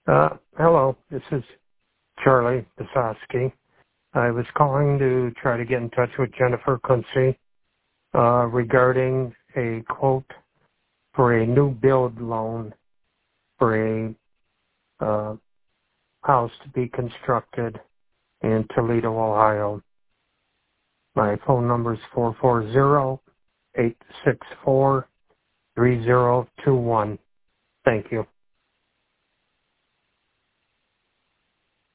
Hello, this is Charlie Bisosky. I was calling to try to get in touch with Jennifer Quincy regarding a quote for a new build loan for a house to be constructed in Toledo, Ohio. My phone number is 440-864-3021. Thank you.